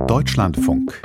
Deutschlandfunk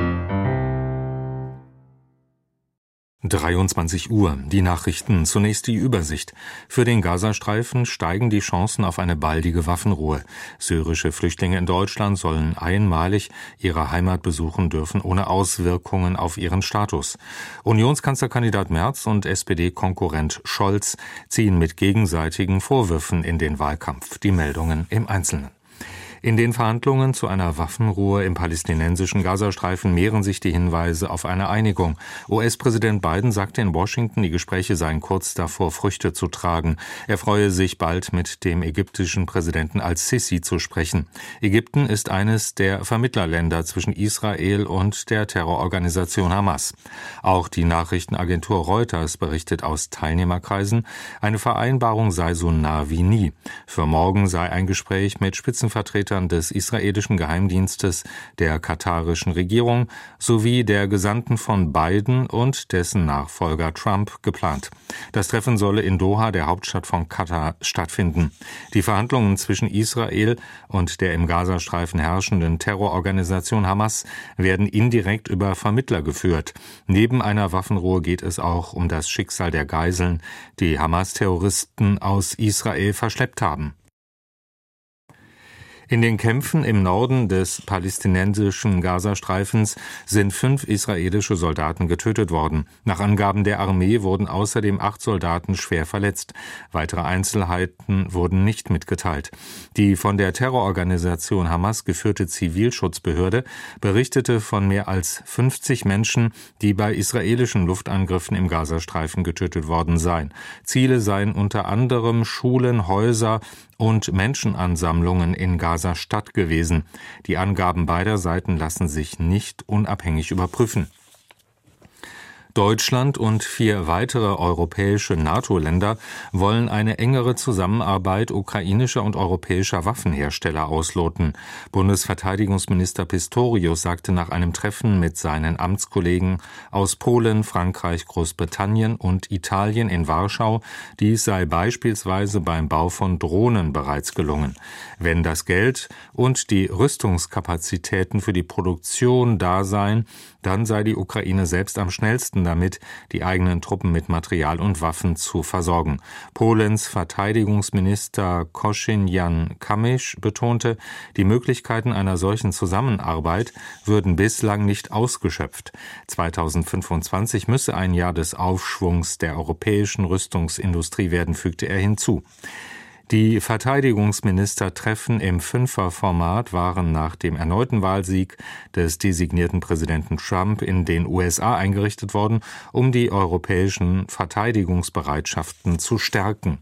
23 Uhr, die Nachrichten, zunächst die Übersicht. Für den Gazastreifen steigen die Chancen auf eine baldige Waffenruhe. Syrische Flüchtlinge in Deutschland sollen einmalig ihre Heimat besuchen dürfen, ohne Auswirkungen auf ihren Status. Unionskanzlerkandidat Merz und SPD-Konkurrent Scholz ziehen mit gegenseitigen Vorwürfen in den Wahlkampf. Die Meldungen im Einzelnen. In den Verhandlungen zu einer Waffenruhe im palästinensischen Gazastreifen mehren sich die Hinweise auf eine Einigung. US-Präsident Biden sagte in Washington, die Gespräche seien kurz davor, Früchte zu tragen. Er freue sich, bald mit dem ägyptischen Präsidenten al-Sisi zu sprechen. Ägypten ist eines der Vermittlerländer zwischen Israel und der Terrororganisation Hamas. Auch die Nachrichtenagentur Reuters berichtet aus Teilnehmerkreisen, eine Vereinbarung sei so nah wie nie. Für morgen sei ein Gespräch mit Spitzenvertretern des israelischen Geheimdienstes, der katarischen Regierung sowie der Gesandten von Biden und dessen Nachfolger Trump geplant. Das Treffen solle in Doha, der Hauptstadt von Katar, stattfinden. Die Verhandlungen zwischen Israel und der im Gazastreifen herrschenden Terrororganisation Hamas werden indirekt über Vermittler geführt. Neben einer Waffenruhe geht es auch um das Schicksal der Geiseln, die Hamas-Terroristen aus Israel verschleppt haben. In den Kämpfen im Norden des palästinensischen Gazastreifens sind 5 israelische Soldaten getötet worden. Nach Angaben der Armee wurden außerdem 8 Soldaten schwer verletzt. Weitere Einzelheiten wurden nicht mitgeteilt. Die von der Terrororganisation Hamas geführte Zivilschutzbehörde berichtete von mehr als 50 Menschen, die bei israelischen Luftangriffen im Gazastreifen getötet worden seien. Ziele seien unter anderem Schulen, Häuser und Menschenansammlungen in Gaza-Stadt gewesen. Die Angaben beider Seiten lassen sich nicht unabhängig überprüfen. Deutschland und 4 weitere europäische NATO-Länder wollen eine engere Zusammenarbeit ukrainischer und europäischer Waffenhersteller ausloten. Bundesverteidigungsminister Pistorius sagte nach einem Treffen mit seinen Amtskollegen aus Polen, Frankreich, Großbritannien und Italien in Warschau, dies sei beispielsweise beim Bau von Drohnen bereits gelungen. Wenn das Geld und die Rüstungskapazitäten für die Produktion da seien, dann sei die Ukraine selbst am schnellsten damit, die eigenen Truppen mit Material und Waffen zu versorgen. Polens Verteidigungsminister Kosinian Kamysz betonte, die Möglichkeiten einer solchen Zusammenarbeit würden bislang nicht ausgeschöpft. 2025 müsse ein Jahr des Aufschwungs der europäischen Rüstungsindustrie werden, fügte er hinzu. Die Verteidigungsministertreffen im 5er-Format waren nach dem erneuten Wahlsieg des designierten Präsidenten Trump in den USA eingerichtet worden, um die europäischen Verteidigungsbereitschaften zu stärken.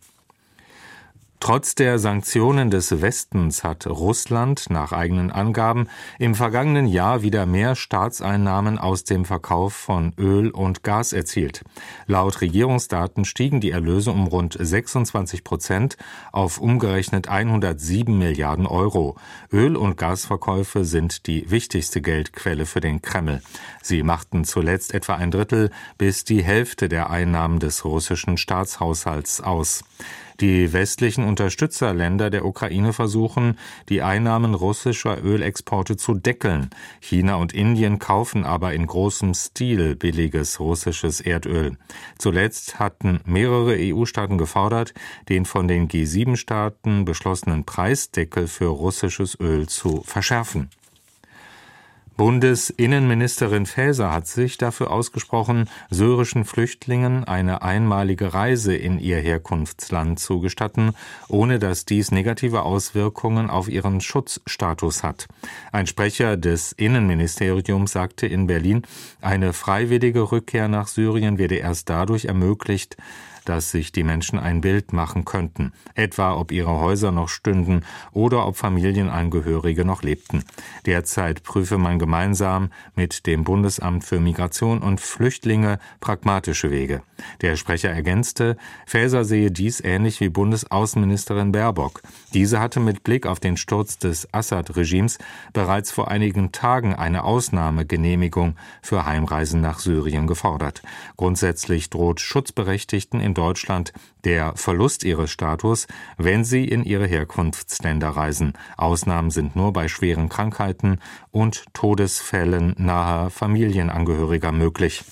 Trotz der Sanktionen des Westens hat Russland nach eigenen Angaben im vergangenen Jahr wieder mehr Staatseinnahmen aus dem Verkauf von Öl und Gas erzielt. Laut Regierungsdaten stiegen die Erlöse um rund 26% auf umgerechnet 107 Milliarden Euro. Öl- und Gasverkäufe sind die wichtigste Geldquelle für den Kreml. Sie machten zuletzt etwa ein Drittel bis die Hälfte der Einnahmen des russischen Staatshaushalts aus. Die westlichen Unterstützerländer der Ukraine versuchen, die Einnahmen russischer Ölexporte zu deckeln. China und Indien kaufen aber in großem Stil billiges russisches Erdöl. Zuletzt hatten mehrere EU-Staaten gefordert, den von den G7-Staaten beschlossenen Preisdeckel für russisches Öl zu verschärfen. Bundesinnenministerin Faeser hat sich dafür ausgesprochen, syrischen Flüchtlingen eine einmalige Reise in ihr Herkunftsland zu gestatten, ohne dass dies negative Auswirkungen auf ihren Schutzstatus hat. Ein Sprecher des Innenministeriums sagte in Berlin, eine freiwillige Rückkehr nach Syrien werde erst dadurch ermöglicht, dass sich die Menschen ein Bild machen könnten, etwa ob ihre Häuser noch stünden oder ob Familienangehörige noch lebten. Derzeit prüfe man gemeinsam mit dem Bundesamt für Migration und Flüchtlinge pragmatische Wege. Der Sprecher ergänzte, Faeser sehe dies ähnlich wie Bundesaußenministerin Baerbock. Diese hatte mit Blick auf den Sturz des Assad-Regimes bereits vor einigen Tagen eine Ausnahmegenehmigung für Heimreisen nach Syrien gefordert. Grundsätzlich droht Schutzberechtigten in in Deutschland der Verlust ihres Status, wenn sie in ihre Herkunftsländer reisen. Ausnahmen sind nur bei schweren Krankheiten und Todesfällen naher Familienangehöriger möglich.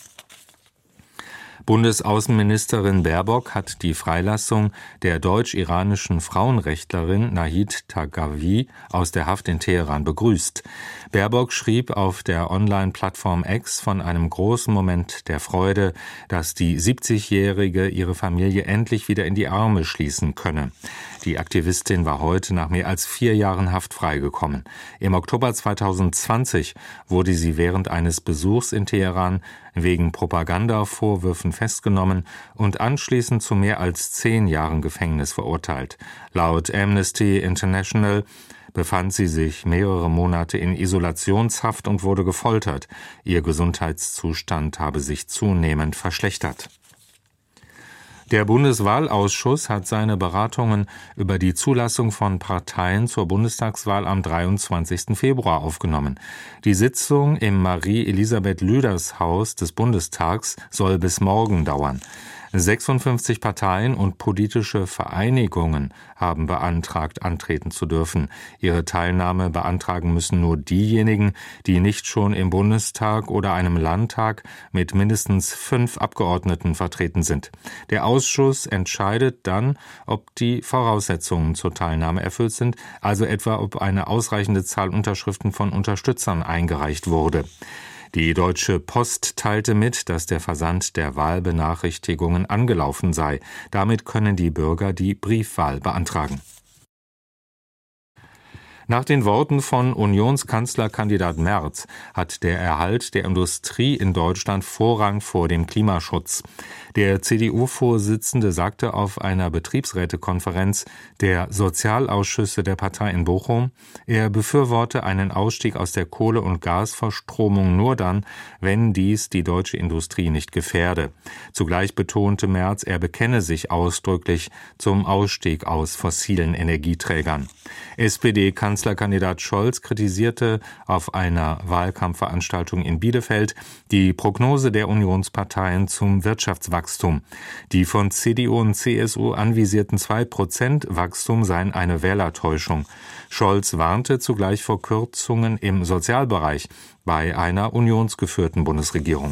Bundesaußenministerin Baerbock hat die Freilassung der deutsch-iranischen Frauenrechtlerin Nahid Taghavi aus der Haft in Teheran begrüßt. Baerbock schrieb auf der Online-Plattform X von einem großen Moment der Freude, dass die 70-Jährige ihre Familie endlich wieder in die Arme schließen könne. Die Aktivistin war heute nach mehr als 4 Jahren Haft freigekommen. Im Oktober 2020 wurde sie während eines Besuchs in Teheran wegen Propagandavorwürfen festgenommen und anschließend zu mehr als 10 Jahren Gefängnis verurteilt. Laut Amnesty International befand sie sich mehrere Monate in Isolationshaft und wurde gefoltert. Ihr Gesundheitszustand habe sich zunehmend verschlechtert. Der Bundeswahlausschuss hat seine Beratungen über die Zulassung von Parteien zur Bundestagswahl am 23. Februar aufgenommen. Die Sitzung im Marie-Elisabeth-Lüders-Haus des Bundestags soll bis morgen dauern. 56 Parteien und politische Vereinigungen haben beantragt, antreten zu dürfen. Ihre Teilnahme beantragen müssen nur diejenigen, die nicht schon im Bundestag oder einem Landtag mit mindestens 5 Abgeordneten vertreten sind. Der Ausschuss entscheidet dann, ob die Voraussetzungen zur Teilnahme erfüllt sind, also etwa ob eine ausreichende Zahl Unterschriften von Unterstützern eingereicht wurde. Die Deutsche Post teilte mit, dass der Versand der Wahlbenachrichtigungen angelaufen sei. Damit können die Bürger die Briefwahl beantragen. Nach den Worten von Unionskanzlerkandidat Merz hat der Erhalt der Industrie in Deutschland Vorrang vor dem Klimaschutz. Der CDU-Vorsitzende sagte auf einer Betriebsrätekonferenz der Sozialausschüsse der Partei in Bochum, er befürworte einen Ausstieg aus der Kohle- und Gasverstromung nur dann, wenn dies die deutsche Industrie nicht gefährde. Zugleich betonte Merz, er bekenne sich ausdrücklich zum Ausstieg aus fossilen Energieträgern. SPD-Kanzlerkandidat Scholz kritisierte auf einer Wahlkampfveranstaltung in Bielefeld die Prognose der Unionsparteien zum Wirtschaftswachstum. Die von CDU und CSU anvisierten 2% Wachstum seien eine Wählertäuschung. Scholz warnte zugleich vor Kürzungen im Sozialbereich bei einer unionsgeführten Bundesregierung.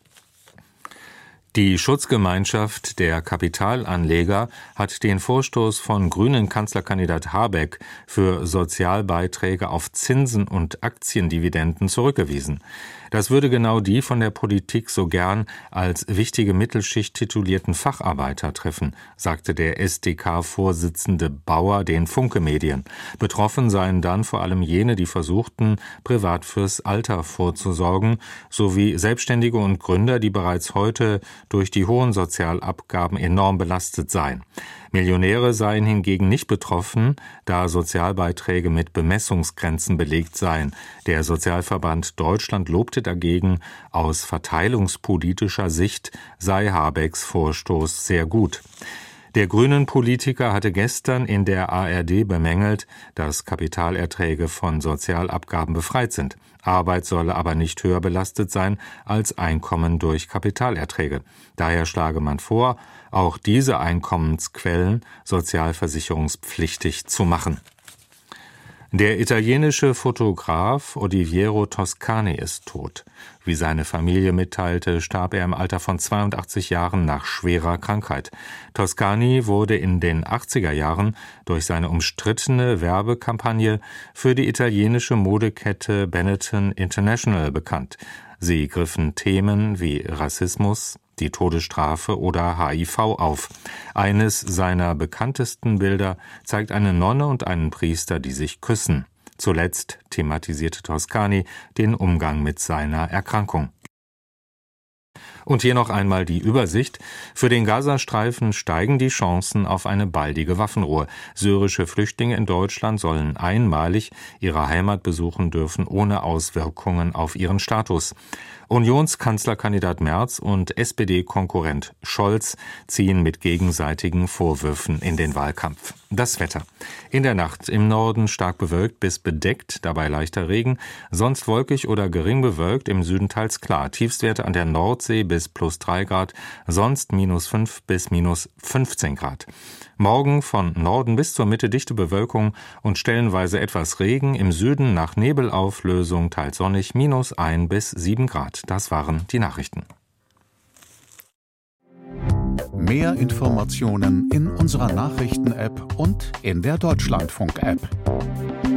Die Schutzgemeinschaft der Kapitalanleger hat den Vorstoß von Grünen Kanzlerkandidat Habeck für Sozialbeiträge auf Zinsen und Aktiendividenden zurückgewiesen. Das würde genau die von der Politik so gern als wichtige Mittelschicht titulierten Facharbeiter treffen, sagte der SdK-Vorsitzende Bauer den Funke-Medien. Betroffen seien dann vor allem jene, die versuchten, privat fürs Alter vorzusorgen, sowie Selbstständige und Gründer, die bereits heute durch die hohen Sozialabgaben enorm belastet seien. Millionäre seien hingegen nicht betroffen, da Sozialbeiträge mit Bemessungsgrenzen belegt seien. Der Sozialverband Deutschland lobte dagegen, aus verteilungspolitischer Sicht sei Habecks Vorstoß sehr gut. Der Grünen-Politiker hatte gestern in der ARD bemängelt, dass Kapitalerträge von Sozialabgaben befreit sind. Arbeit solle aber nicht höher belastet sein als Einkommen durch Kapitalerträge. Daher schlage man vor, auch diese Einkommensquellen sozialversicherungspflichtig zu machen. Der italienische Fotograf Oliviero Toscani ist tot. Wie seine Familie mitteilte, starb er im Alter von 82 Jahren nach schwerer Krankheit. Toscani wurde in den 80er Jahren durch seine umstrittene Werbekampagne für die italienische Modekette Benetton International bekannt. Sie griffen Themen wie Rassismus, die Todesstrafe oder HIV auf. Eines seiner bekanntesten Bilder zeigt eine Nonne und einen Priester, die sich küssen. Zuletzt thematisierte Toscani den Umgang mit seiner Erkrankung. Und hier noch einmal die Übersicht. Für den Gazastreifen steigen die Chancen auf eine baldige Waffenruhe. Syrische Flüchtlinge in Deutschland sollen einmalig ihre Heimat besuchen dürfen, ohne Auswirkungen auf ihren Status. Unionskanzlerkandidat Merz und SPD-Konkurrent Scholz ziehen mit gegenseitigen Vorwürfen in den Wahlkampf. Das Wetter. In der Nacht im Norden stark bewölkt bis bedeckt, dabei leichter Regen, sonst wolkig oder gering bewölkt, im Süden teils klar. Tiefstwerte an der Nordsee bis bis +3 Grad, sonst -5 bis -15 Grad. Morgen von Norden bis zur Mitte dichte Bewölkung und stellenweise etwas Regen, im Süden nach Nebelauflösung teils sonnig, -1 bis 7 Grad. Das waren die Nachrichten. Mehr Informationen in unserer Nachrichten-App und in der Deutschlandfunk-App.